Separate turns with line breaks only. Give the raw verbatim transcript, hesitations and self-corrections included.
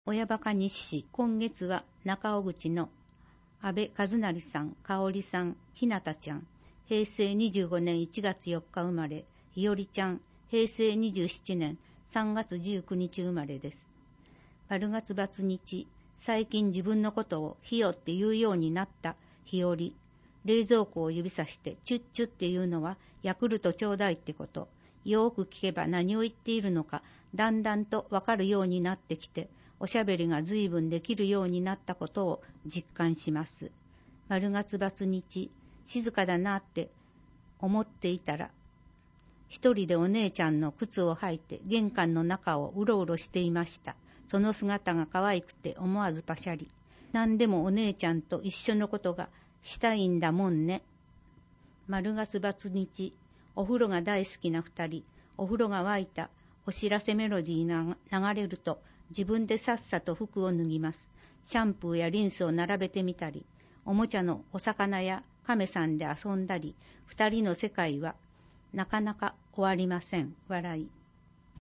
親バカ日誌、今月は中尾口の安倍和成さん、香織さん、ひなたちゃん、へいせいにじゅうごねんいちがつよっか生まれ、いおりちゃん、へいせいにじゅうななねんさんがつじゅうくにち生まれです。丸月バツ日、最近自分のことをひよって言うようになったひおり。冷蔵庫を指さしてチュッチュっていうのはヤクルトちょうだいってこと。よーく聞けば何を言っているのかだんだんとわかるようになってきて、おしゃべりが随分できるようになったことを実感します。丸月バツ日、静かだなって思っていたら、一人でお姉ちゃんの靴を履いて玄関の中をうろうろしていました。その姿が可愛くて思わずパシャリ。何でもお姉ちゃんと一緒のことがしたいんだもんね。丸月バツ日、お風呂が大好きな二人。お風呂が沸いたお知らせメロディーが流れると自分でさっさと服を脱ぎます。シャンプーやリンスを並べてみたり、おもちゃのお魚や亀さんで遊んだり、二人の世界はなかなか終わりません。笑い。